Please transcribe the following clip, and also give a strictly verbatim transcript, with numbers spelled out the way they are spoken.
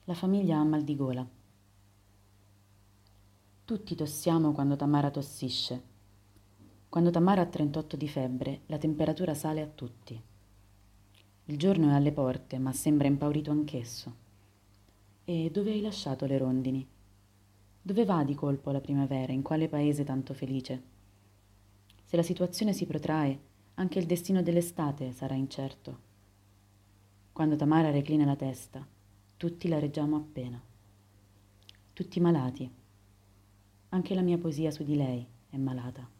La famiglia ha mal di gola. Tutti tossiamo quando Tamara tossisce. Quando Tamara ha trentotto di febbre, la temperatura sale a tutti. Il giorno è alle porte, ma sembra impaurito anch'esso. E dove hai lasciato le rondini? Dove va di colpo la primavera? In quale paese tanto felice? Se la situazione si protrae, anche il destino dell'estate sarà incerto. Quando Tamara reclina la testa, tutti la reggiamo appena. Tutti malati. Anche la mia poesia su di lei è malata.